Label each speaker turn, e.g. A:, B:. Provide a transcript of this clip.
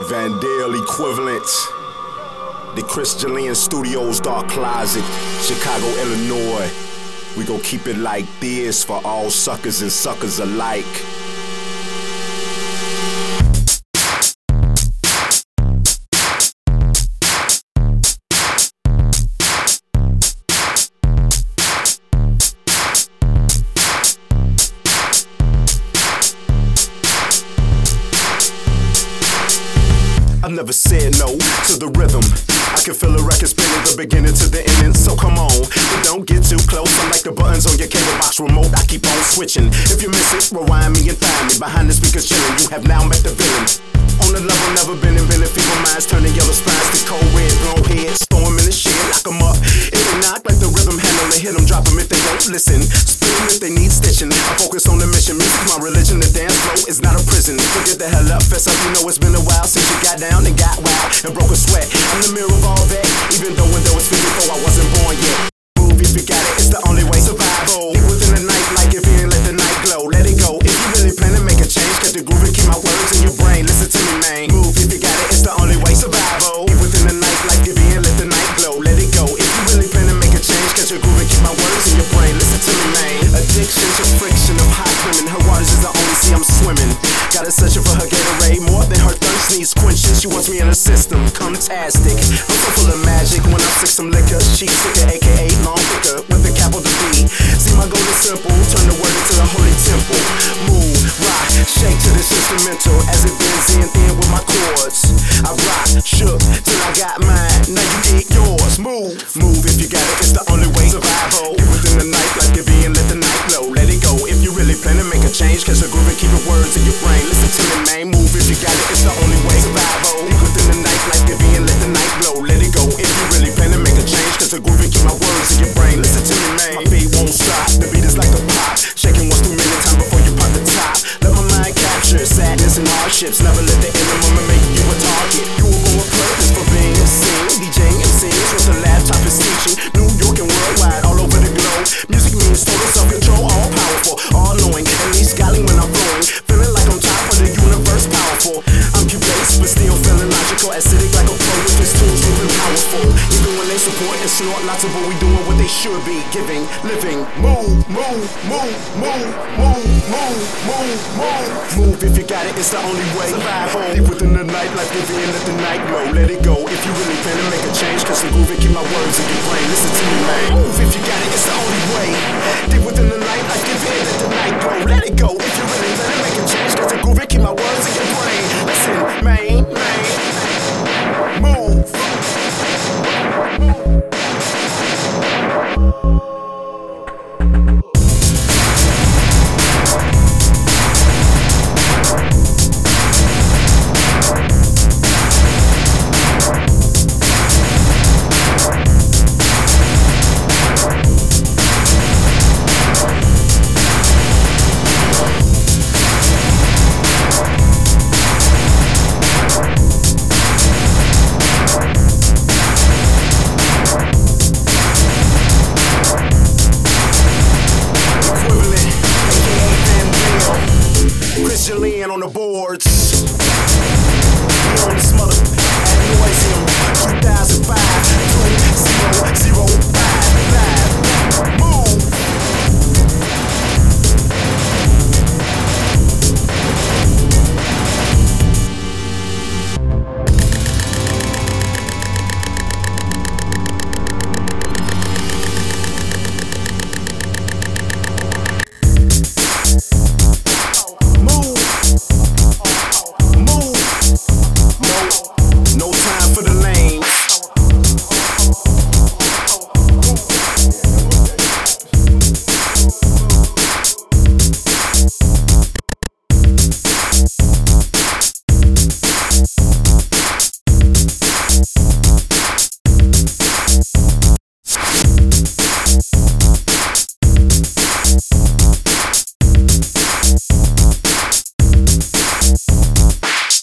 A: Vandale equivalent. The Chris Julian Studios Dark Closet, Chicago, Illinois. We gon' keep it like this for all suckers and suckers alike. I've never said no to the rhythm. I can feel a record spinning the beginning to the ending. So come on, but don't get too close. I'm like the buttons on your cable box remote. I keep on switching. If you miss it, rewind me and find me behind the speakers chilling. You have now met the villain. On the level never been invented. Feeble minds turning yellow spines to cold red blown heads. Storm in the shit, lock 'em up. If they knock like the rhythm handle, they hit 'em, drop 'em if they don't listen. Spin 'em if they need stitching. I focus on the mission. Music's my religion. The dance floor is not a prison. So get the hell up, fess up. You know it's been a while since you got down and got wild and broke a sweat. I'm the mirror of all that. Even though when there was 54, I wasn't born yet. Move if you got it, it's the only way. Survival. Deep within the night, like if you ain't let the night glow. Let it go. If you really plan to make a change, cut the groove and keep my words in your brain. Listen to me, man. Move if you got it, it's the only way. Survival. Deep within the night, like if you ain't let the night glow. Let it go. If you really plan to make a change, cut your groove and keep my words in your brain. Listen to me, man. Addiction to friction of hot women. Her waters is the only sea I'm swimming. Got her searching for her Gatorade more than her thirst needs quenching. She wants me in her system, come-tastic. I'm so full of magic when I sick some liquor. She sicker, aka long thicker, with the capital D. See my goal is simple, turn the word into the holy temple. Move, rock, shake to this instrumental as it bends in with my chords. I rock, shook till I got mine. Now you get yours. Move, move if you got it. It's the only way. Survival. Deep within the night, like you're being let the night glow. Let it go if you really plan to make a change. Catch a groove and keep the words in your brain. Listen to me, man. Move if you got it. It's the only way. Survival. Deep within the night, like you're being let the night glow. Let it go if you really plan to make a change. Catch a groove and keep my words in your brain. Listen to me, man. My beat won't stop. The beat is like a pop, shaking once too many times before you pop the top. Let my mind capture sadness and hardships. Never let the end of moment make you a target. You were born with purpose for being seen. DJing and singing with the laptop is teaching. New York and worldwide, all over the globe. Music means total self-control, all powerful, all knowing. At least scowling when I'm flowing, feeling like I'm top of the universe, powerful. I'm cute-based, but still feeling logical, acidic like a pro with his tools moving powerful. Even when they support and snort lots of what we doing, what they should be giving, living. Move, move, move, move, move, move, move, move. Move if you got it, it's the only way. Survival. Deep within the night, like if you let the night glow. Let it go if you really plan to make a change. Cause the groove and keep my words in your brain. Listen to me, man. Move if you got it, it's the only way. Deep within the night, like if you let the night glow. Let it go if you really plan to make a change. Cause the groove and keep my words in your brain. Listen, man, man. Move. Julian on the board.